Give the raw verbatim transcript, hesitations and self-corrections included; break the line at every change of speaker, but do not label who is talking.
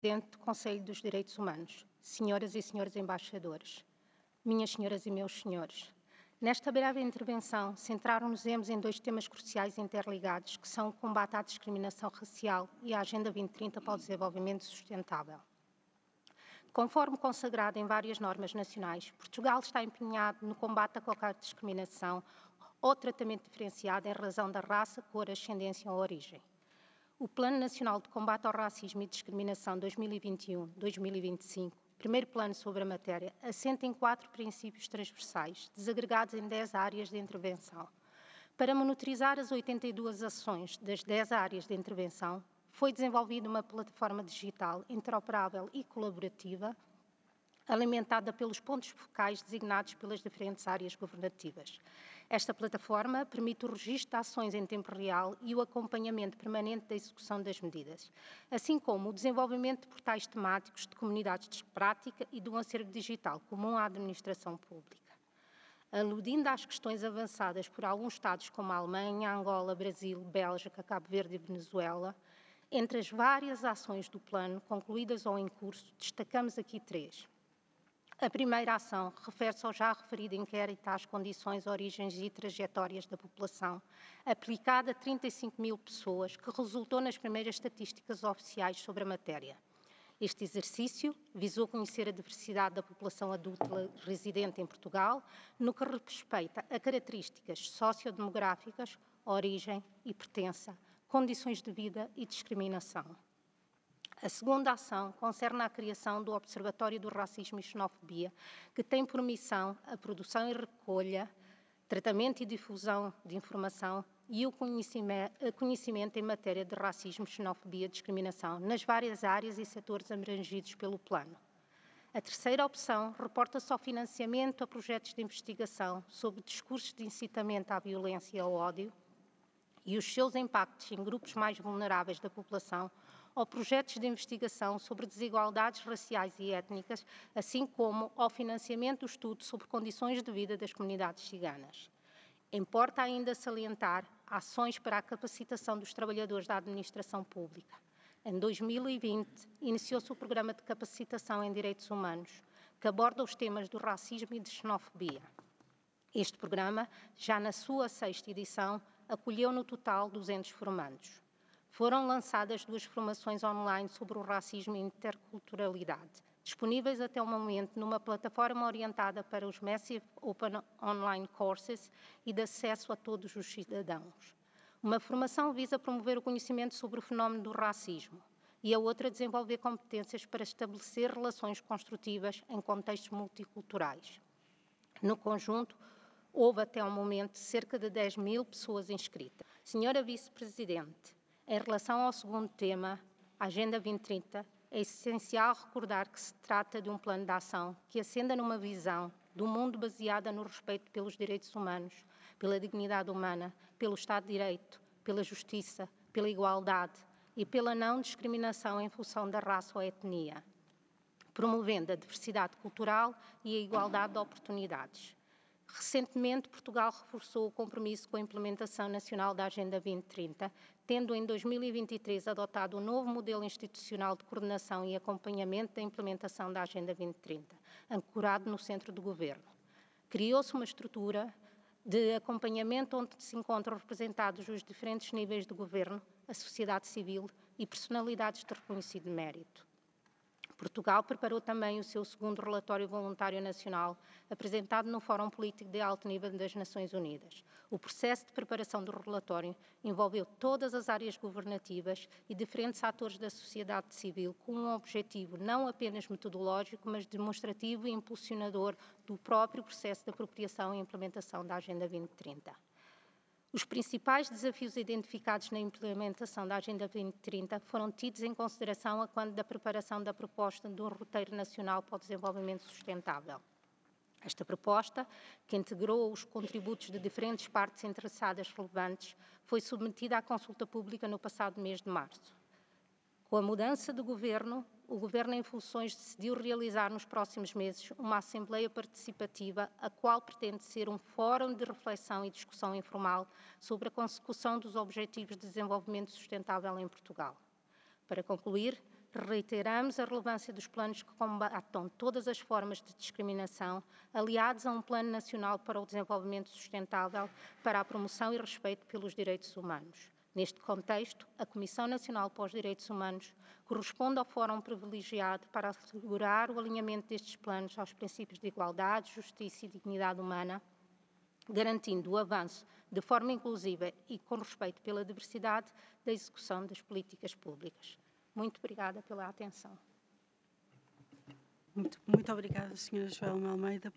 Presidente do Conselho dos Direitos Humanos, senhoras e senhores embaixadores, minhas senhoras e meus senhores, nesta breve intervenção centrar-nos-emos em dois temas cruciais interligados, que são o combate à discriminação racial e a Agenda vinte trinta para o Desenvolvimento Sustentável. Conforme consagrado em várias normas nacionais, Portugal está empenhado no combate a qualquer discriminação ou tratamento diferenciado em razão da raça, cor, ascendência ou origem. O Plano Nacional de Combate ao Racismo e Discriminação dois mil e vinte e um a dois mil e vinte e cinco, primeiro plano sobre a matéria, assenta em quatro princípios transversais, desagregados em dez áreas de intervenção. Para monitorizar as oitenta e duas ações das dez áreas de intervenção, foi desenvolvida uma plataforma digital interoperável e colaborativa, alimentada pelos pontos focais designados pelas diferentes áreas governativas. Esta plataforma permite o registro de ações em tempo real e o acompanhamento permanente da execução das medidas, assim como o desenvolvimento de portais temáticos de comunidades de prática e de um acervo digital comum à administração pública. Aludindo às questões avançadas por alguns Estados como a Alemanha, Angola, Brasil, Bélgica, Cabo Verde e Venezuela, entre as várias ações do plano concluídas ou em curso, destacamos aqui três. A primeira ação refere-se ao já referido inquérito às condições, origens e trajetórias da população, aplicada a trinta e cinco mil pessoas, que resultou nas primeiras estatísticas oficiais sobre a matéria. Este exercício visou conhecer a diversidade da população adulta residente em Portugal, no que respeita a características sociodemográficas, origem e pertença, condições de vida e discriminação. A segunda ação concerne a criação do Observatório do Racismo e Xenofobia, que tem por missão a produção e recolha, tratamento e difusão de informação e o conhecimento em matéria de racismo, xenofobia e discriminação nas várias áreas e setores abrangidos pelo plano. A terceira opção reporta-se ao financiamento a projetos de investigação sobre discursos de incitamento à violência e ao ódio e os seus impactos em grupos mais vulneráveis da população, ou projetos de investigação sobre desigualdades raciais e étnicas, assim como ao financiamento do estudo sobre condições de vida das comunidades ciganas. Importa ainda salientar ações para a capacitação dos trabalhadores da administração pública. Em dois mil e vinte, iniciou-se o Programa de Capacitação em Direitos Humanos, que aborda os temas do racismo e de xenofobia. Este programa, já na sua sexta edição, acolheu no total duzentos formandos. Foram lançadas duas formações online sobre o racismo e interculturalidade, disponíveis até o momento numa plataforma orientada para os Massive Open Online Courses e de acesso a todos os cidadãos. Uma formação visa promover o conhecimento sobre o fenómeno do racismo e a outra desenvolver competências para estabelecer relações construtivas em contextos multiculturais. No conjunto, houve até ao momento cerca de dez mil pessoas inscritas. Senhora Vice-Presidente, em relação ao segundo tema, a Agenda vinte trinta, é essencial recordar que se trata de um plano de ação que assenta numa visão do mundo baseada no respeito pelos direitos humanos, pela dignidade humana, pelo Estado de Direito, pela justiça, pela igualdade e pela não discriminação em função da raça ou etnia, promovendo a diversidade cultural e a igualdade de oportunidades. Recentemente, Portugal reforçou o compromisso com a implementação nacional da Agenda vinte trinta, tendo em dois mil e vinte e três adotado um novo modelo institucional de coordenação e acompanhamento da implementação da Agenda vinte trinta, ancorado no centro do Governo. Criou-se uma estrutura de acompanhamento onde se encontram representados os diferentes níveis de governo, a sociedade civil e personalidades de reconhecido mérito. Portugal preparou também o seu segundo relatório voluntário nacional, apresentado no Fórum Político de Alto Nível das Nações Unidas. O processo de preparação do relatório envolveu todas as áreas governativas e diferentes atores da sociedade civil, com um objetivo não apenas metodológico, mas demonstrativo e impulsionador do próprio processo de apropriação e implementação da Agenda vinte trinta. Os principais desafios identificados na implementação da Agenda vinte trinta foram tidos em consideração a quando da preparação da proposta do Roteiro Nacional para o Desenvolvimento Sustentável. Esta proposta, que integrou os contributos de diferentes partes interessadas relevantes, foi submetida à consulta pública no passado mês de março. Com a mudança de governo, o Governo em funções decidiu realizar nos próximos meses uma Assembleia Participativa, a qual pretende ser um fórum de reflexão e discussão informal sobre a consecução dos Objetivos de Desenvolvimento Sustentável em Portugal. Para concluir, Reiteramos a relevância dos planos que combatam todas as formas de discriminação, aliados a um Plano Nacional para o Desenvolvimento Sustentável para a promoção e respeito pelos direitos humanos. Neste contexto, a Comissão Nacional para os Direitos Humanos corresponde ao fórum privilegiado para assegurar o alinhamento destes planos aos princípios de igualdade, justiça e dignidade humana, garantindo o avanço de forma inclusiva e com respeito pela diversidade da execução das políticas públicas. Muito obrigada pela atenção.
Muito, muito obrigada, senhora Joelma Almeida.